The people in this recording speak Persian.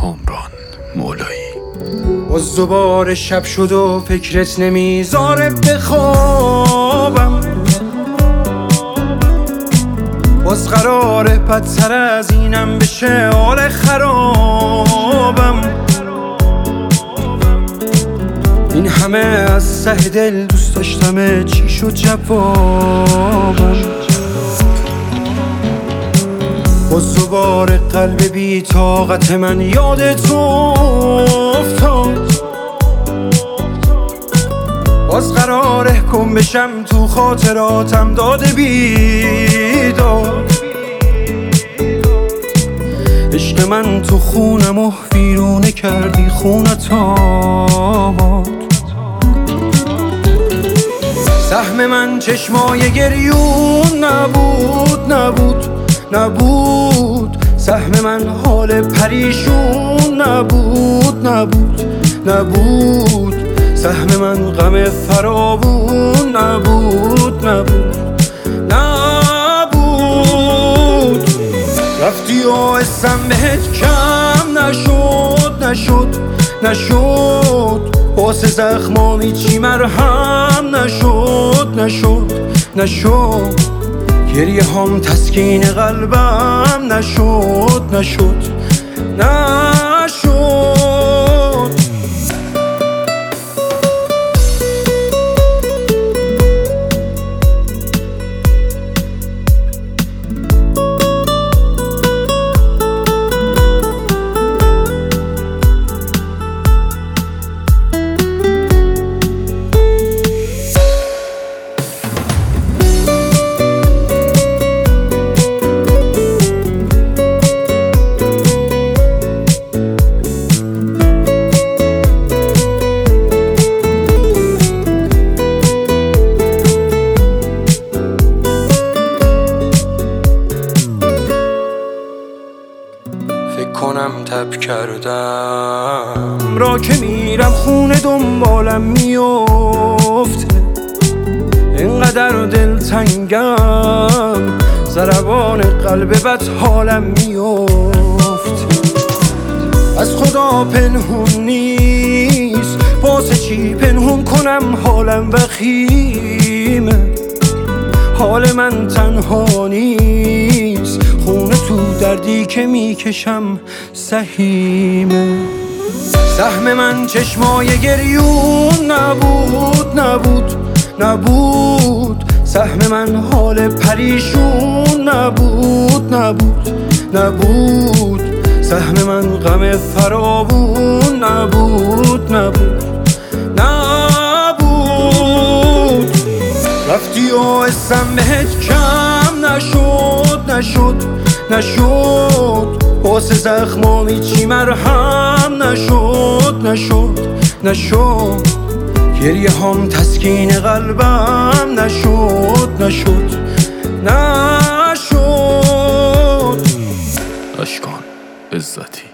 کامران مولایی. باز دوباره شب شد و فکرت نمیذاره بخوابم، باز قراره بدتر از اینم بشه حال خرابم. این همه از ته دل دوست داشتمه، چی شد جوابم؟ باز دوباره قلب بی طاقت من یادت افتاد، باز قراره گم بشم تو خاطراتم داده بیداد. عشق من تو خونم و ویرونه کردی خونت آباد. سهم من چشمای گریون نبود، سهم من حال پریشون نبود، سهم من غم فراوون نبود. رفتی و اسم بهت کم نشد، واسه زخمامی چی مرهم نشد، گریه هم تسکین قلبم نشد. کنم تب کردم را که میرم خونه دنبالم میفته، اینقدر دلتنگم ضربان قلب بد حالم میفته. از خدا پنهون نیست، واسه چی پنهون کنم حالم وخیمه، حال من تنها نیست، خونه تو دردی که میکشم سهیمه. سهم من چشمای گریون نبود، سهم من حال پریشون نبود، سهم من غم فراوون نبود. رفتی و اسم بهت کم نشد، واسه زخمامی چی مرهم نشد، گریه هم تسکین قلبم نشد. اشکان عزتی.